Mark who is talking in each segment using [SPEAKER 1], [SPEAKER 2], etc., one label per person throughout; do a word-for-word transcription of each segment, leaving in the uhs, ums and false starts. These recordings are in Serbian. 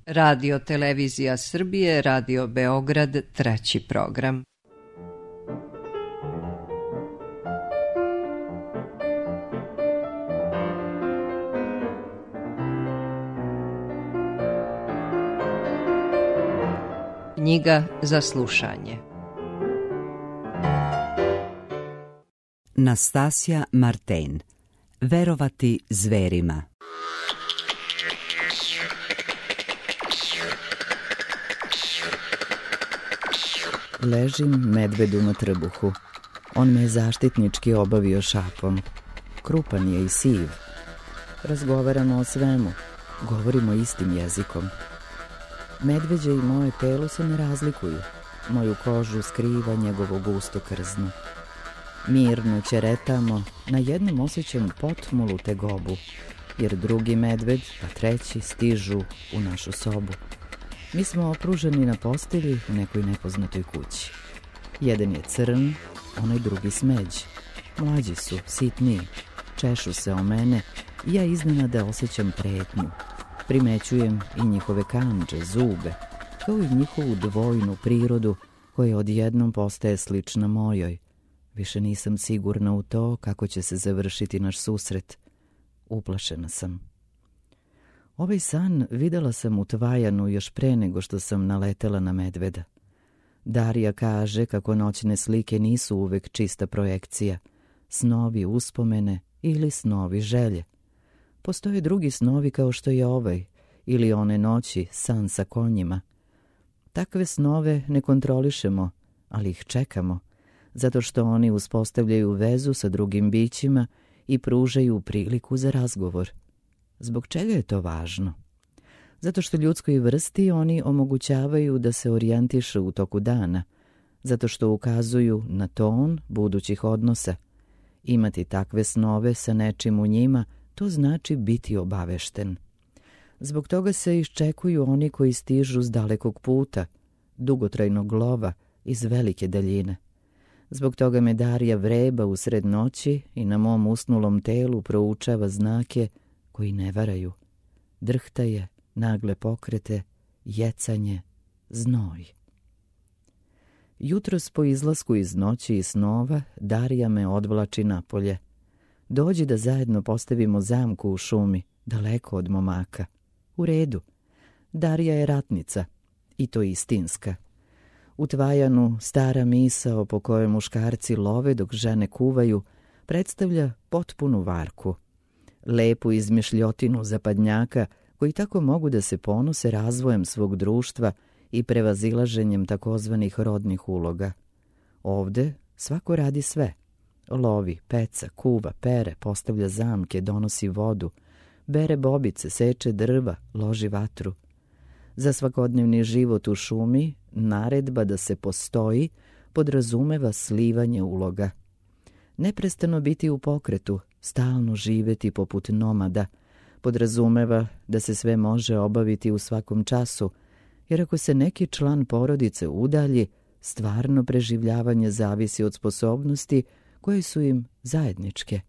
[SPEAKER 1] Radio Televizija Srbije, Radio Beograd, treći program. Knjiga za slušanje.
[SPEAKER 2] Nastasja Marten. Verovati zverima.
[SPEAKER 3] Ležim medvedu na trbuhu. On me je zaštitnički obavio šapom. Krupan je i siv. Razgovaramo o svemu. Govorimo istim jezikom. Medveđe i moje telo se ne razlikuju. Moju kožu skriva njegovo gusto krzno. Mirno ćeretamo, na jednom osjećam potmulu tegobu, jer drugi medved, a treći stižu u našu sobu. Mi smo okruženi na postelji u nekoj nepoznatoj kući. Jedan je crn, onaj drugi smeđ. Mlađi su, sitniji, češu se o mene i ja iznenada osjećam pretnju. Primećujem i njihove kandže, zube, kao i njihovu dvojnu prirodu koja odjednom postaje slična mojoj. Više nisam sigurna u to kako će se završiti naš susret. Uplašena sam. Ovaj san videla sam u Tvajanu još pre nego što sam naletela na medveda. Darija kaže kako noćne slike nisu uvek čista projekcija, snovi uspomene ili snovi želje. Postoje drugi snovi kao što je ovaj, ili one noći san sa konjima. Takve snove ne kontrolišemo, ali ih čekamo, zato što oni uspostavljaju vezu sa drugim bićima i pružaju priliku za razgovor. Zbog čega je to važno? Zato što ljudskoj vrsti oni omogućavaju da se orijentišu u toku dana, zato što ukazuju na ton budućih odnosa. Imati takve snove sa nečim u njima, to znači biti obavešten. Zbog toga se iščekuju oni koji stižu s dalekog puta, dugotrajnog lova, iz velike daljine. Zbog toga me Darija vreba usred noći i na mom usnulom telu proučava znake koji ne varaju. Drhtaje, nagle pokrete, jecanje, znoj. Jutros po izlasku iz noći i snova Darija me odvlači napolje. Dođi da zajedno postavimo zamku u šumi, daleko od momaka. U redu. Darija je ratnica, i to istinska. U Tvajanu stara misao po kojoj muškarci love dok žene kuvaju predstavlja potpunu varku. Lepu izmišljotinu zapadnjaka koji tako mogu da se ponose razvojem svog društva i prevazilaženjem takozvanih rodnih uloga. Ovde svako radi sve. Lovi, peca, kuva, pere, postavlja zamke, donosi vodu, bere bobice, seče drva, loži vatru. Za svakodnevni život u šumi naredba da se postoji podrazumeva slivanje uloga. Neprestano biti u pokretu, stalno živeti poput nomada, podrazumeva da se sve može obaviti u svakom času, jer ako se neki član porodice udalji, stvarno preživljavanje zavisi od sposobnosti koje su im zajedničke.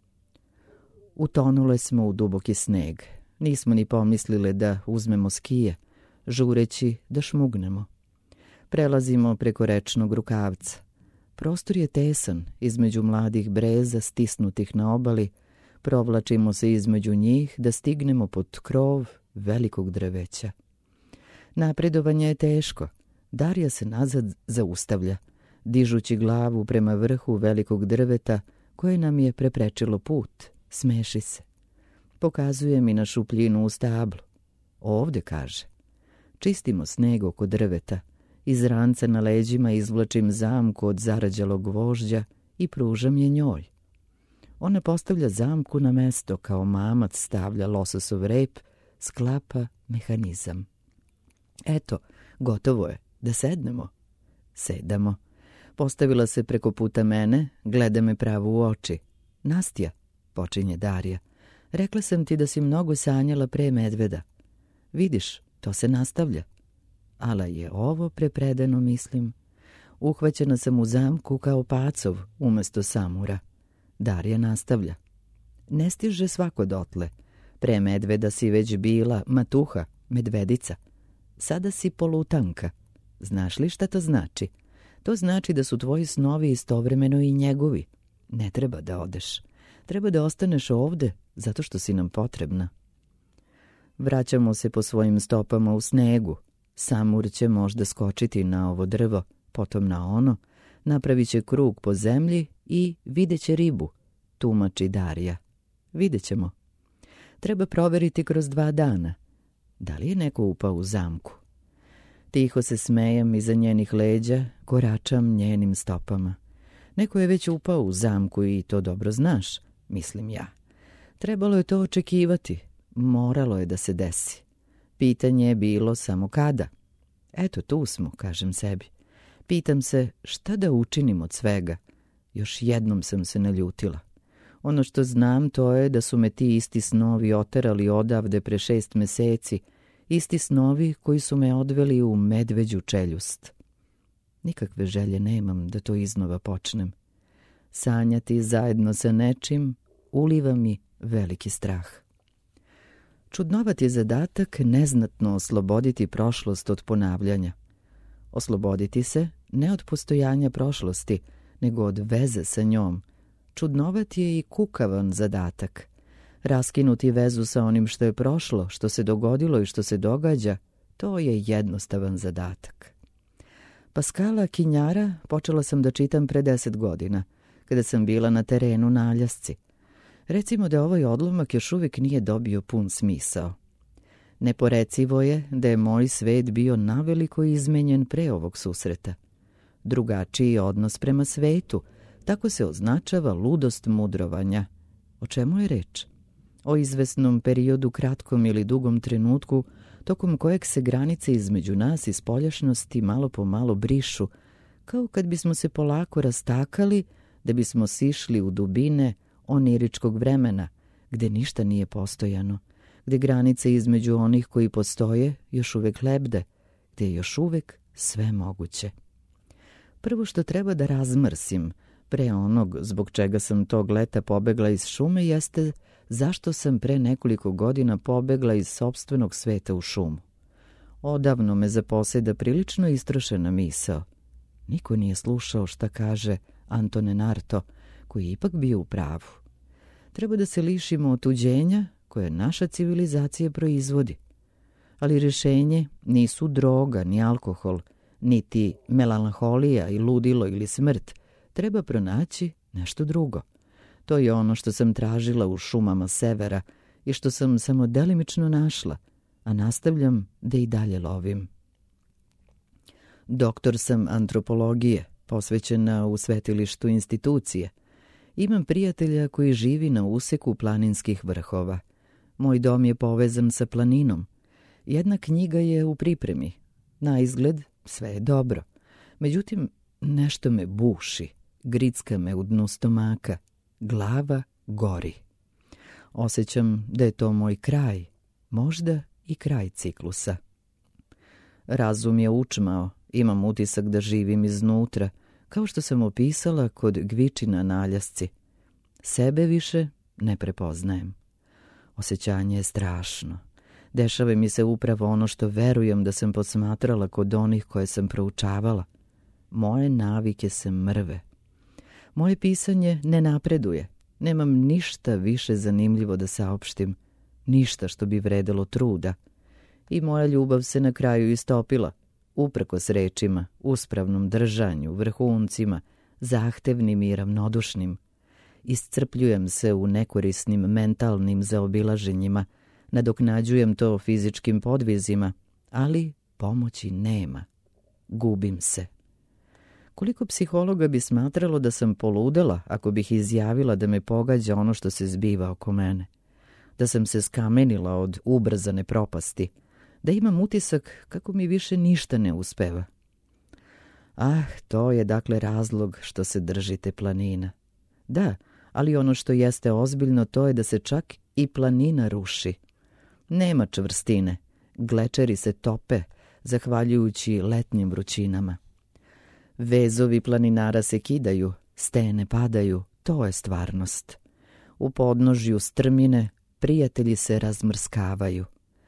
[SPEAKER 3] Utonule smo u duboki sneg. Nismo ni pomislile da uzmemo skije, žureći da šmugnemo. Prelazimo preko rečnog rukavca. Prostor je tesan, između mladih breza stisnutih na obali, provlačimo se između njih da stignemo pod krov velikog drveća. Napredovanje je teško. Darija se nazad zaustavlja, dižući glavu prema vrhu velikog drveta koje nam je preprečilo put. Smeši se. Pokazuje mi na šupljinu u stablu. Ovde, kaže. Čistimo sneg oko drveta. Iz ranca na leđima izvlačim zamku od zarađalog gvožđa i pružam je njoj. Ona postavlja zamku na mesto kao mamac stavlja lososov rep, sklapa mehanizam. Eto, gotovo je. Da sednemo. Sedamo. Postavila se preko puta mene, gleda me pravo u oči. Nastja, počinje Darija, rekla sam ti da si mnogo sanjala pre medveda. Vidiš, to se nastavlja. Ala je ovo prepredeno, mislim. Uhvaćena sam u zamku kao pacov umesto samura. Darija nastavlja. Ne stiže svako dotle. Pre medveda si već bila matuha, medvedica. sada si polutanka. Znaš li šta to znači? To znači da su tvoji snovi istovremeno i njegovi. Ne treba da odeš. Treba da ostaneš ovde, zato što si nam potrebna. Vraćamo se po svojim stopama u snegu. Samur će možda skočiti na ovo drvo, potom na ono, napravit će krug po zemlji i videće ribu, tumači Darija. Vidjet ćemo. Treba proveriti kroz dva dana. Da li je neko upao u zamku? Tiho se smejem iza njenih leđa, koračam njenim stopama. Neko je već upao u zamku i to dobro znaš, mislim ja. Trebalo je to očekivati. Moralo je da se desi. Pitanje je bilo samo kada. Eto, tu smo, kažem sebi. Pitam se šta da učinim od svega. Još jednom sam se naljutila. Ono što znam to je da su me ti isti snovi oterali odavde pre šest meseci, isti snovi koji su me odveli u medveđu čeljust. Nikakve želje nemam da to iznova počnem. Sanjati zajedno sa nečim uliva mi veliki strah. Čudnovat je zadatak neznatno osloboditi prošlost od ponavljanja. Osloboditi se ne od postojanja prošlosti, nego od veze sa njom. Čudnovat je i kukavan zadatak. Raskinuti vezu sa onim što je prošlo, što se dogodilo i što se događa, to je jednostavan zadatak. Paskala Kinjara počela sam da čitam pre deset godina, kada sam bila na terenu na Aljasci. Recimo da ovaj odlomak još uvijek nije dobio pun smisao. Neporecivo je da je moj svet bio naveliko izmenjen pre ovog susreta. Drugačiji odnos prema svetu, tako se označava ludost mudrovanja. O čemu je reč? O izvesnom periodu, kratkom ili dugom trenutku, tokom kojeg se granice između nas i spoljašnosti malo po malo brišu, kao kad bismo se polako rastakali da bismo sišli u dubine oniričkog vremena, gde ništa nije postojano, gde granice između onih koji postoje još uvek lebde, gde je još uvek sve moguće. Prvo što treba da razmrsim pre onog zbog čega sam tog leta pobegla iz šume jeste zašto sam pre nekoliko godina pobegla iz sopstvenog sveta u šumu. Odavno me zaposeda prilično istrošena misao. Niko nije slušao šta kaže Antone Narto, koji je ipak bio u pravu. Treba da se lišimo otuđenja koje naša civilizacija proizvodi. Ali rješenje nisu droga, ni alkohol, niti melanholija i ludilo ili smrt. Treba pronaći nešto drugo. To je ono što sam tražila u šumama severa i što sam samo delimično našla, a nastavljam da i dalje lovim. Doktor sam antropologije, posvećena u svetilištu institucije. Imam prijatelja koji živi na useku planinskih vrhova. Moj dom je povezan sa planinom. Jedna knjiga je u pripremi. Na izgled sve je dobro. Međutim, nešto me buši. Gricka me u dnu stomaka. Glava gori. Osjećam da je to moj kraj. Možda i kraj ciklusa. Razum je učmao. Imam utisak da živim iznutra, kao što sam opisala kod Gvičina na Aljasci. Sebe više ne prepoznajem. Osjećanje je strašno. Dešava mi se upravo ono što verujem da sam posmatrala kod onih koje sam proučavala. Moje navike se mrve. Moje pisanje ne napreduje. Nemam ništa više zanimljivo da saopštim. Ništa što bi vredelo truda. I moja ljubav se na kraju istopila. Uprkos rečima, uspravnom držanju, vrhuncima, zahtevnim i ravnodušnim. Iscrpljujem se u nekorisnim mentalnim zaobilaženjima, nadoknađujem to fizičkim podvizima, ali pomoći nema. Gubim se. Koliko psihologa bi smatralo da sam poludela ako bih izjavila da me pogađa ono što se zbiva oko mene? Da sam se skamenila od ubrzane propasti, da imam utisak kako mi više ništa ne uspeva. Ah, to je dakle razlog što se držite planina. Da, ali ono što jeste ozbiljno to je da se čak i planina ruši. Nema čvrstine, glečeri se tope, zahvaljujući letnjim vrućinama. Vezovi planinara se kidaju, stene padaju, to je stvarnost. U podnožju strmine prijatelji se razmrskavaju.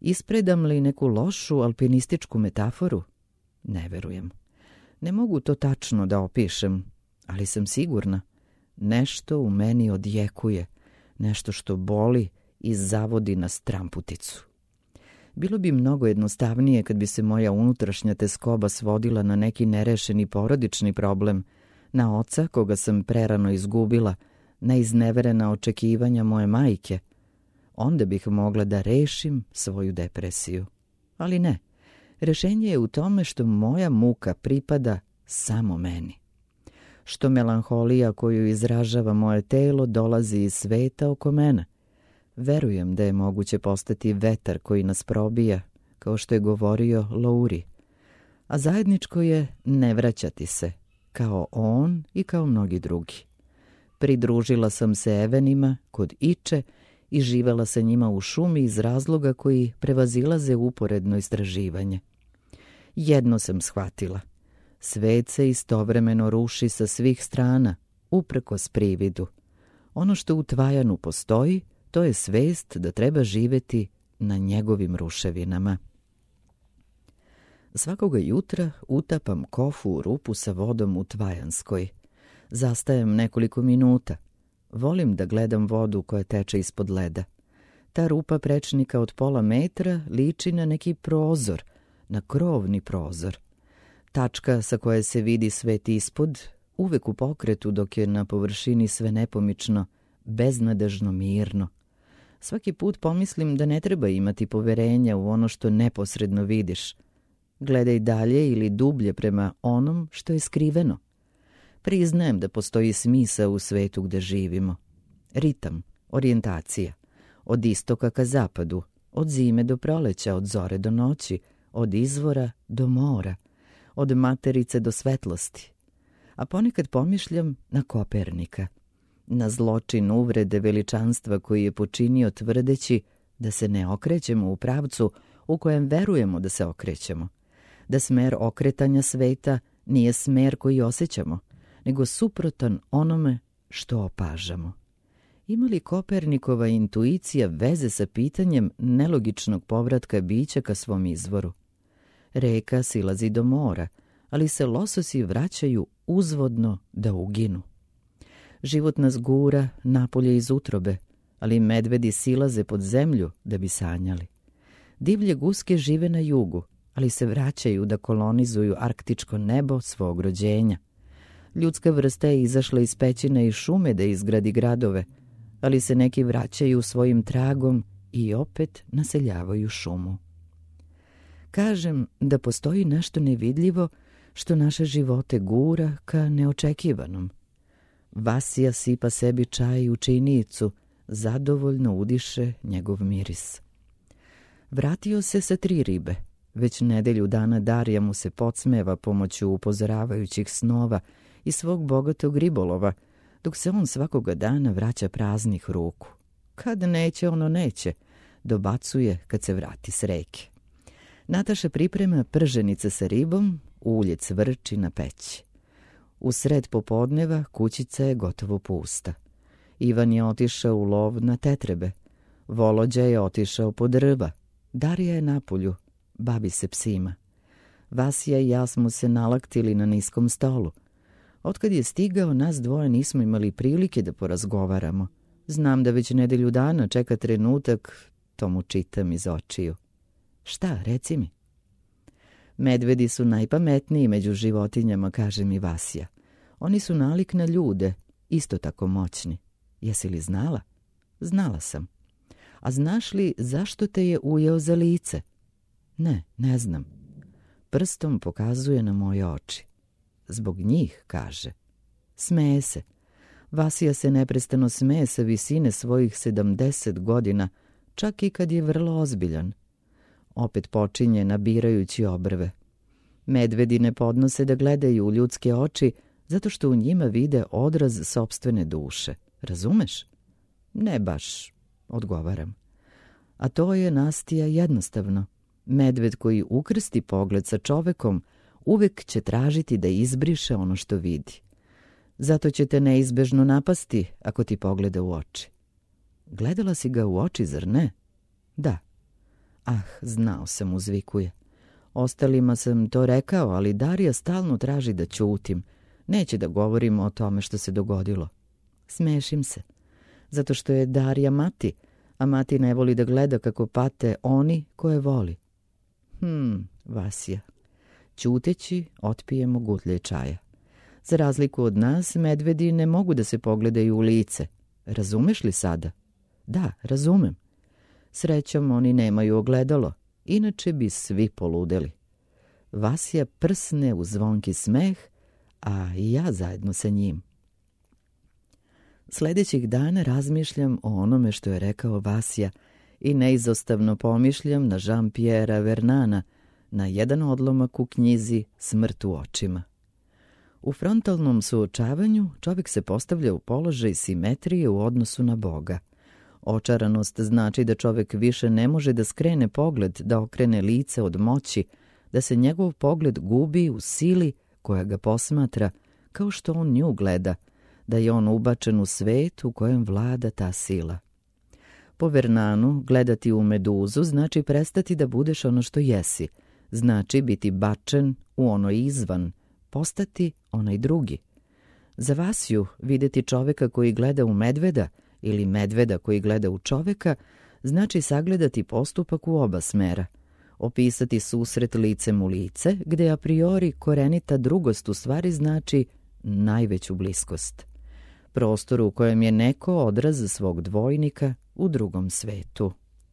[SPEAKER 3] Ispredam li neku lošu alpinističku metaforu? Ne verujem. Ne mogu to tačno da opišem, ali sam sigurna. Nešto u meni odjekuje, nešto što boli i zavodi na stramputicu. Bilo bi mnogo jednostavnije kad bi se moja unutrašnja teskoba svodila na neki nerešeni porodični problem, na oca koga sam prerano izgubila, na izneverena očekivanja moje majke. Onda bih mogla da rešim svoju depresiju. Ali ne, rešenje je u tome što moja muka pripada samo meni. Što melanholija koju izražava moje telo dolazi iz sveta oko mene. Verujem da je moguće postati vetar koji nas probija, kao što je govorio Louri. A zajedničko je ne vraćati se, kao on i kao mnogi drugi. Pridružila sam se Evenima kod Iče i živela sa njima u šumi iz razloga koji prevazilaze uporedno istraživanje. Jedno sam shvatila. Svet se istovremeno ruši sa svih strana, uprkos prividu. Ono što u Tvajanu postoji, to je svest da treba živeti na njegovim ruševinama. Svakoga jutra utapam kofu u rupu sa vodom u Tvajanskoj. Zastajem nekoliko minuta. Volim da gledam vodu koja teče ispod leda. Ta rupa prečnika od pola metra liči na neki prozor, na krovni prozor. Tačka sa koje se vidi svet ispod, uvek u pokretu dok je na površini sve nepomično, beznadežno mirno. Svaki put pomislim da ne treba imati poverenja u ono što neposredno vidiš. Gledaj dalje ili dublje prema onom što je skriveno. Priznajem da postoji smisao u svetu gde živimo. Ritam, orijentacija. Od istoka ka zapadu, od zime do proleća, od zore do noći, od izvora do mora, od materice do svetlosti. A ponekad pomišljam na Kopernika, na zločin uvrede veličanstva koji je počinio tvrdeći da se ne okrećemo u pravcu u kojem verujemo da se okrećemo, da smer okretanja sveta nije smer koji osjećamo, nego suprotan onome što opažamo. Ima li Kopernikova intuicija veze sa pitanjem nelogičnog povratka bića ka svom izvoru? Reka silazi do mora, ali se lososi vraćaju uzvodno da uginu. Život nas gura napolje iz utrobe, ali medvedi silaze pod zemlju da bi sanjali. Divlje guske žive na jugu, ali se vraćaju da kolonizuju arktičko nebo svog rođenja. Ljudska vrsta je izašla iz pećine i šume da izgradi gradove, ali se neki vraćaju svojim tragom i opet naseljavaju šumu. Kažem da postoji nešto nevidljivo što naše živote gura ka neočekivanom. Vasija sipa sebi čaj u činicu, zadovoljno udiše njegov miris. Vratio se sa tri ribe. Već nedelju dana Darija mu se podsmeva pomoću upozoravajućih snova i svog bogatog ribolova, dok se on svakoga dana vraća praznih ruku. Kad neće, ono neće, dobacuje kad se vrati s reke. Nataša priprema prženice sa ribom, ulje cvrči na peći. U sred popodneva kućica je gotovo pusta. Ivan je otišao u lov na tetrebe. Volođa je otišao po drva. Darija je napolju, bavi se psima. Vasija i ja smo se nalaktili na niskom stolu. Otkad je stigao, nas dvoje nismo imali prilike da porazgovaramo. Znam da već nedelju dana čeka trenutak, to mu čitam iz očiju. Šta, reci mi? Medvedi su najpametniji među životinjama, kaže mi Vasija. Oni su nalik na ljude, isto tako moćni. Jesi li znala? Znala sam. A znaš li zašto te je ujeo za lice? Ne, ne znam. Prstom pokazuje na moje oči. Zbog njih, kaže. Smeje se. Vasija se neprestano smeje sa visine svojih sedamdeset godina, čak i kad je vrlo ozbiljan. Opet počinje nabirajući obrve. Medvedi ne podnose da gledaju u ljudske oči zato što u njima vide odraz sopstvene duše. Razumeš? Ne baš, odgovaram. A to je, Nastija, jednostavno. Medved koji ukrsti pogled sa čovekom uvek će tražiti da izbriše ono što vidi. Zato će te neizbežno napasti ako ti pogleda u oči. Gledala si ga u oči, zar ne? Da. Ah, znao sam, uzvikuje. Ostalima sam to rekao, ali Darija stalno traži da ćutim. Neće da govorimo o tome što se dogodilo. Smešim se. Zato što je Darija mati, a mati ne voli da gleda kako pate oni koje voli. Hmm, Vasija. Ćuteći, otpijemo gutlje čaja. Za razliku od nas, medvedi ne mogu da se pogledaju u lice. Razumeš li sada? Da, razumem. Srećom, oni nemaju ogledalo, inače bi svi poludeli. Vasija prsne u zvonki smeh, a i ja zajedno sa njim. Sljedećih dana razmišljam o onome što je rekao Vasija i neizostavno pomišljam na Jean-Pierre Vernana, na jedan odlomak u knjizi Smrt u očima. U frontalnom suočavanju čovjek se postavlja u položaj simetrije u odnosu na Boga. Očaranost znači da čovjek više ne može da skrene pogled, da okrene lice od moći, da se njegov pogled gubi u sili koja ga posmatra, kao što on nju gleda, da je on ubačen u svet u kojem vlada ta sila. Po Vernanu, gledati u meduzu znači prestati da budeš ono što jesi, znači biti bačen u ono izvan, postati onaj drugi. Za Vasiju vidjeti čovjeka koji gleda u medveda ili medveda koji gleda u čovjeka znači sagledati postupak u oba smera, opisati susret licem u lice, gdje a priori korenita drugost u stvari znači najveću bliskost. Prostor u kojem je neko odraz svog dvojnika u drugom svetu.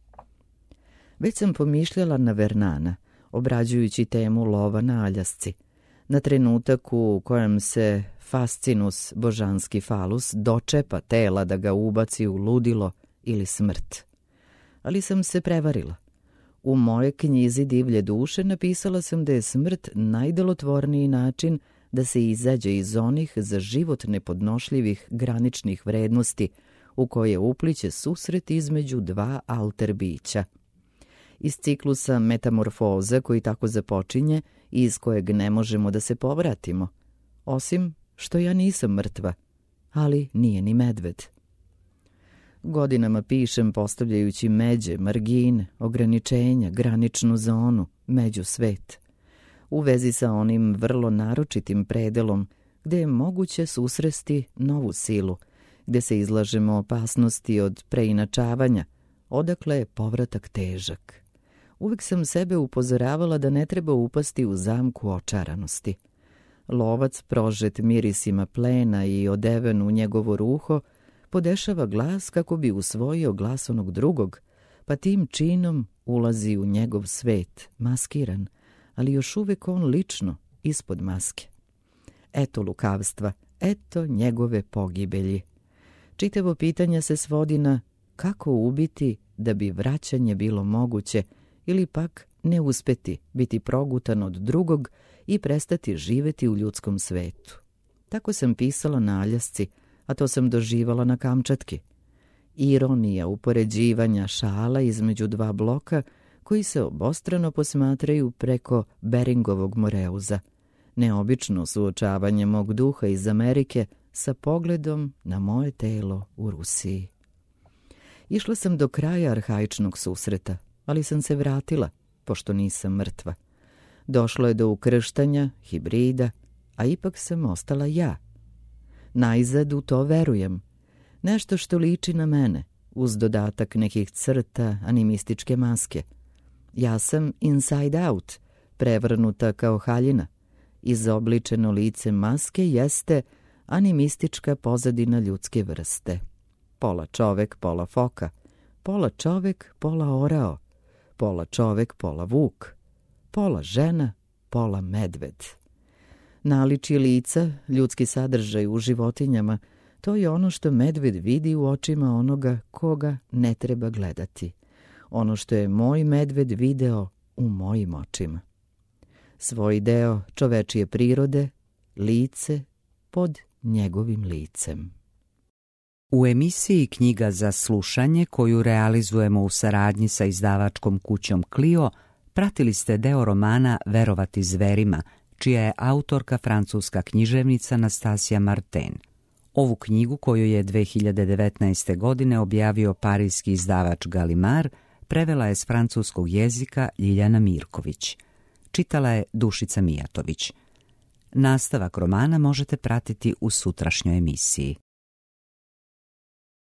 [SPEAKER 3] Već sam pomišljala na Vernana, obrađujući temu lova na aljasci, na trenutak u kojem se fascinus, božanski falus, dočepa tela da ga ubaci u ludilo ili smrt. Ali sam se prevarila. U moje knjizi Divlje duše napisala sam da je smrt najdelotvorniji način da se izađe iz onih za život nepodnošljivih graničnih vrednosti u koje upliće susret između dva alter bića. Iz ciklusa metamorfoza koji tako započinje i iz kojeg ne možemo da se povratimo, osim što ja nisam mrtva, ali nije ni medved. Godinama pišem postavljajući međe, margine, ograničenja, graničnu zonu, među svet, u vezi sa onim vrlo naročitim predelom gdje je moguće susresti novu silu, gdje se izlažemo opasnosti od preinačavanja, odakle je povratak težak. Uvijek sam sebe upozoravala da ne treba upasti u zamku očaranosti. Lovac, prožet mirisima plena i odeven u njegovo ruho, podešava glas kako bi usvojio glas onog drugog, pa tim činom ulazi u njegov svet, maskiran, ali još uvijek on lično, ispod maske. Eto lukavstva, eto njegove pogibelji. Čitavo pitanje se svodi na kako ubiti da bi vraćanje bilo moguće ili pak ne uspeti biti progutan od drugog i prestati živjeti u ljudskom svetu. Tako sam pisala na aljasci, a to sam doživala na Kamčatki. Ironija upoređivanja šala između dva bloka koji se obostrano posmatraju preko Beringovog Moreuza. Neobično suočavanje mog duha iz Amerike sa pogledom na moje telo u Rusiji. Išla sam do kraja arhaičnog susreta, ali sam se vratila, pošto nisam mrtva. Došlo je do ukrštanja, hibrida, a ipak sam ostala ja. Najzad u to verujem. Nešto što liči na mene, uz dodatak nekih crta animističke maske. Ja sam inside out, prevrnuta kao haljina. Izobličeno lice maske jeste animistička pozadina ljudske vrste. Pola čovek, pola foka. Pola čovek, pola orao. Pola čovek, pola vuk. Pola žena, pola medved. Naličje lica, ljudski sadržaj u životinjama, to je ono što medved vidi u očima onoga koga ne treba gledati. Ono što je moj medved video u mojim očima. Svoj deo čovečije prirode, lice pod njegovim licem.
[SPEAKER 2] U emisiji Knjiga za slušanje, koju realizujemo u saradnji sa izdavačkom kućom Clio, pratili ste deo romana Verovati zverima, čija je autorka francuska književnica Nastasija Martin. Ovu knjigu, koju je dve hiljade devetnaeste. godine objavio parijski izdavač Gallimard, prevela je s francuskog jezika Ljiljana Mirković. Čitala je Dušica Mijatović. Nastavak romana možete pratiti u sutrašnjoj emisiji.